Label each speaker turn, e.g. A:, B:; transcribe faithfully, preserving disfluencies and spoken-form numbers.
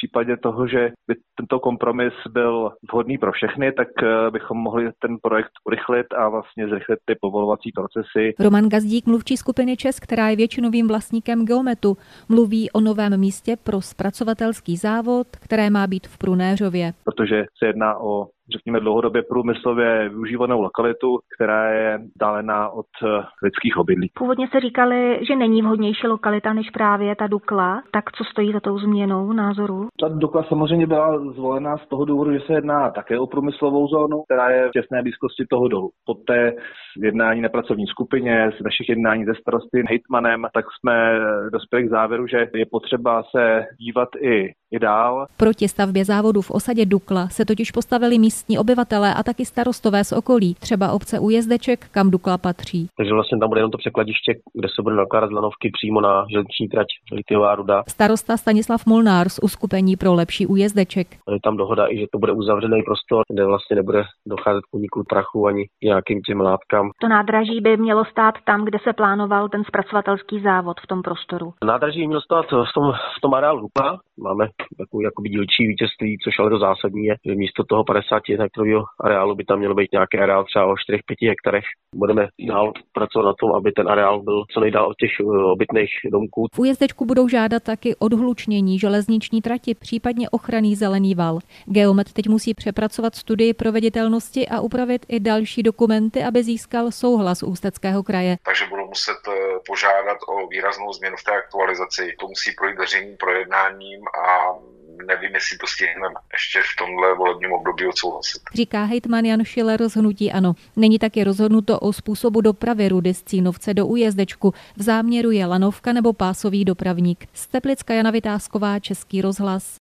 A: případě toho, že by tento kompromis byl vhodný pro všechny, tak bychom mohli ten projekt urychlit a vlastně zrychlit ty povolovací procesy.
B: Roman Gazdík, mluvčí skupiny ČEZ, která je většinovým vlastníkem Geometu, mluví o novém místě pro zpracovatelský závod, které má být v Prunéřově.
A: Protože se jedná o, řekněme, dlouhodobě průmyslově využívanou lokalitu, která je dálená od lidských obydlí.
C: Původně se říkali, že není vhodnější lokalita než právě ta Dukla. Tak co stojí za tou změnou názoru?
A: Ta Dukla samozřejmě byla zvolená z toho důvodu, že se jedná také o průmyslovou zónu, která je v těsné blízkosti toho dolu. Po té jednání na pracovní skupině, z našich jednání se starosty hejtmanem, tak jsme dospěli k závěru, že je potřeba se dívat i, i dál.
B: Proti stavbě závodu v osadě Dukla se totiž postavili místní obyvatelé a taky starostové z okolí, třeba obce Ujezdeček, kam Dukla patří.
D: Takže vlastně tam bude jenom to překladiště, kde se bude nakládat z lanovky přímo na železniční trať litiová ruda.
B: Starosta Stanislav Molnár z Uskupení pro lepší Ujezdeček.
D: Je tam dohoda i, že to bude uzavřený prostor, kde vlastně nebude docházet k úniku prachu ani nějakým těm látkám.
C: To nádraží by mělo stát tam, kde se plánoval ten zpracovatelský závod v tom prostoru.
D: Nádraží mělo stát v tom, v tom areálu Dukla. Máme takový jakoby dílčí vítězství, což ale to zásadní je, že místo toho padesát hektarového areálu by tam mělo být nějaký areál třeba o čtyři pět hektarech. Budeme dál pracovat na tom, aby ten areál byl co nejdál od těch obytných domků.
B: V Ujezdečku budou žádat taky odhlučnění železniční trati, případně ochranný zelený val. Geomet teď musí přepracovat studii proveditelnosti a upravit i další dokumenty, aby získal souhlas Ústeckého kraje.
E: Takže budou muset požádat o výraznou změnu v té aktualizaci. To musí projít veřejným projednáním a nevím, jestli to stihneme ještě v tomhle volebním období odsouhlasit.
B: Říká hejtman Jan Schiller z hnutí ANO. Není taky rozhodnuto o způsobu dopravy rudy z Cínovce do Ujezdečku. V záměru je lanovka nebo pásový dopravník. Z Teplicka Jana Vytázková, Český rozhlas.